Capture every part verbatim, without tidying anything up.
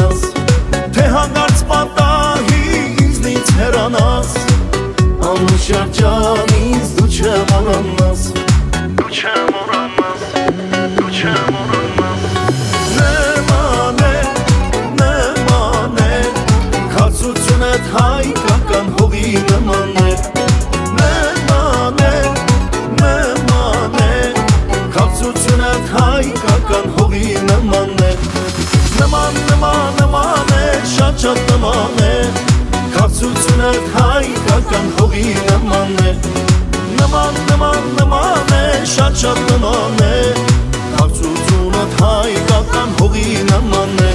մոռանաս, թե հանգարց պատահի ինձնից հեռանաս, անուշար ջան ինձ դու չմոռանաս, դու չմոռանաս, դու չմոռանաս։ Նման է, նման է, քացությունդ հայկական հողի նման է, նման է, նման է, քացությունդ հայկական հողի նման է, նման, նման, նման է, շատ շատ նման է, քացությունդ հայկական հողի նման է, նման, նման, նման է, շատ շատ նման է, քացությունդ հայկական հողի նման է։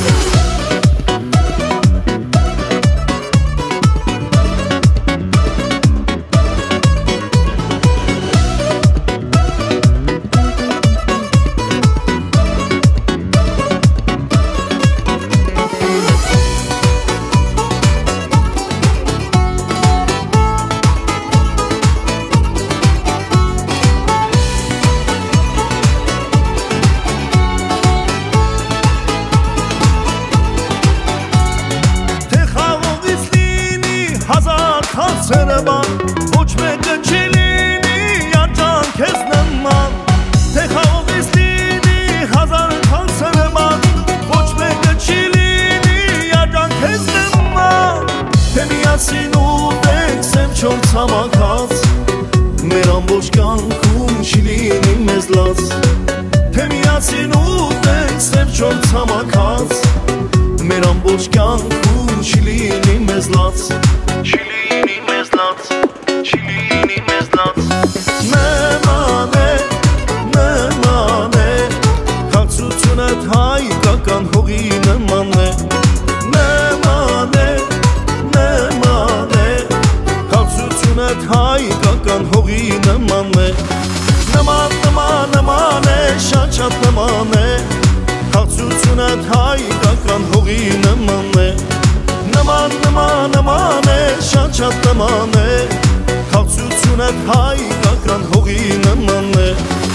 Ոչ մեկը չի լինի յաջան քեզ նման, թե խաղողից լինի հազար քանցրման, ոչ մեկը չի լինի յաջան քեզ նման, թե միասին ուտենք սև չոր ցամաքած, մեր ամբողջ կյանքում չի լինի մեզ լաց, թե միասին ուտենք սև չոր ցամաքած, մեր ամբողջ կյանքում չի լինի մեզ լաց, չի լինի մեզ լաց, չի լինի մեզ լաց։ Նման է, նման է, քացությունդ հայկական հողի նման է, նման է, նման է, քացությունդ հայկական հողի նման է, նման, նման, նման է, շատ շատ նման է, քացությունդ հայկական հողի նման է, նման, նման, նման է, շատ շատ նման է, քացությունդ հայկական հողի նման է։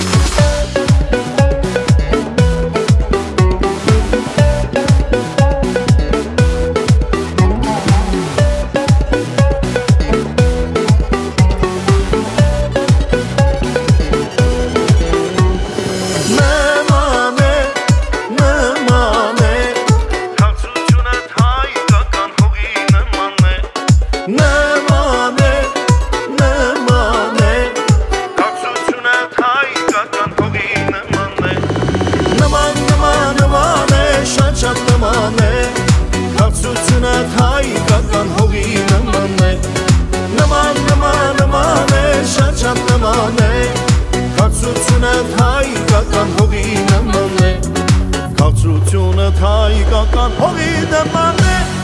Քացությունդ հայկական հողի նման է, նման, նման, նման է, շատ շատ նման է, քացությունդ հայկական հողի նման է, քացությունդ հայկական հողի նման է։